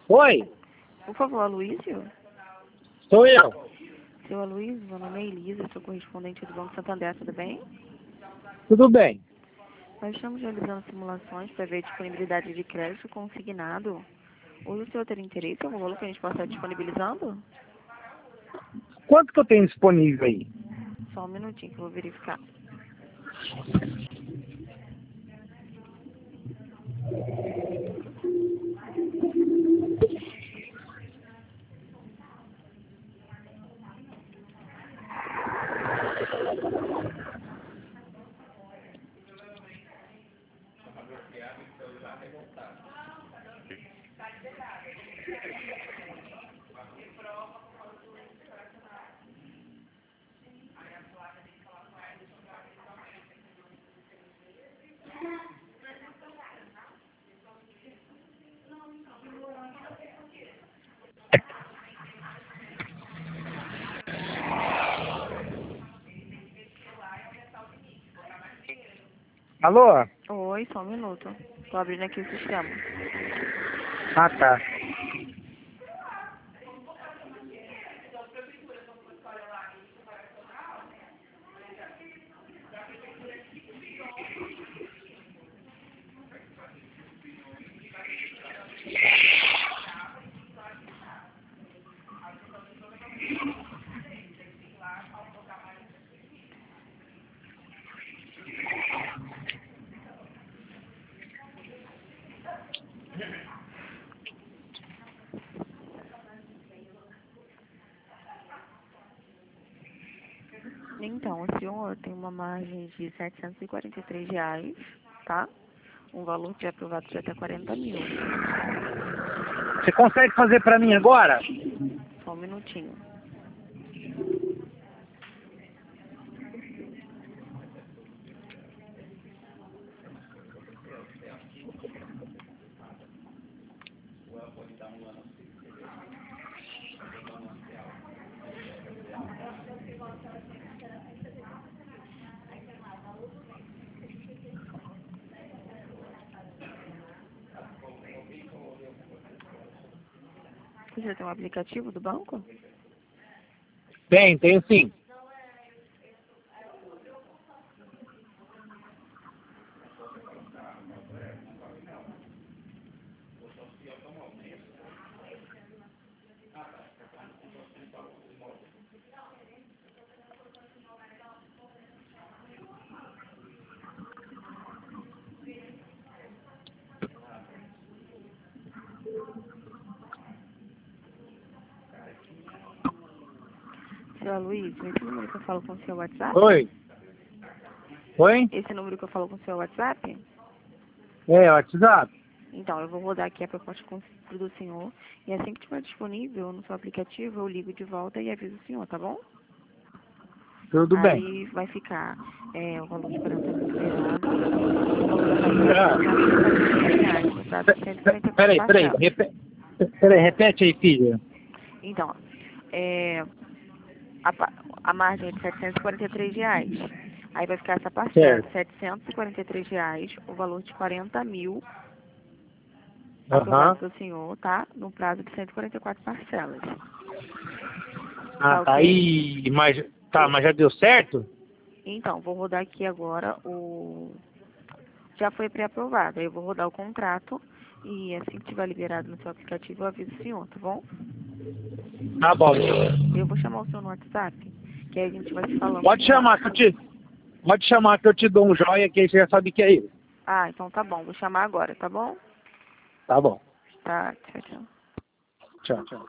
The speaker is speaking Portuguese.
Oi, Por favor, Aloysio? sou eu. Seu Aloysio, meu nome é Elisa, sou correspondente do Banco Santander, tudo bem? Tudo bem. Nós estamos realizando simulações para ver a disponibilidade de crédito consignado. Hoje o senhor teria interesse em algum valor que a gente possa estar disponibilizando? Quanto que eu tenho disponível aí? Só um minutinho que eu vou verificar. Alô? Oi, só um minuto. Estou abrindo aqui o sistema. Ah, tá. Então, o senhor tem uma margem de R$ 743, tá? Um valor de aprovado de até 40 mil. Você consegue fazer pra mim agora? Só um minutinho. Você já tem um aplicativo do banco? Tenho sim. Seu Aloysio, esse número que eu falo com o seu WhatsApp? Oi? Oi? Esse número que eu falo com o seu WhatsApp? É, WhatsApp. Então, eu vou rodar aqui a proposta do senhor. E assim que estiver disponível no seu aplicativo, eu ligo de volta e aviso o senhor, tá bom? Tudo bem. Aí vai ficar o valor de 40 mil liberado. O valor da parcela de R$ 440, no prazo de 144 Peraí. parcelas. Peraí, repete aí, filha. Então, é, a margem é de R$ 743. Aí vai ficar essa parcela de Certo. R$ 743, o valor de 40 mil aprovado Aham. pelo senhor, tá? No prazo de 144 parcelas. Ah, Tá tá ok? aí. Mas já deu certo? Então, vou rodar aqui agora o... Já foi pré-aprovado. Aí eu vou rodar o contrato e assim que tiver liberado no seu aplicativo, eu aviso o senhor, tá bom? Tá bom. Eu vou chamar o senhor no WhatsApp, que aí a gente vai se falando Pode por lá. chamar pode chamar que eu te dou um joia que aí você já sabe que é ele. Ah, então tá bom. Vou chamar agora, tá bom? Tá bom. Tá, tchau, tchau. Tchau.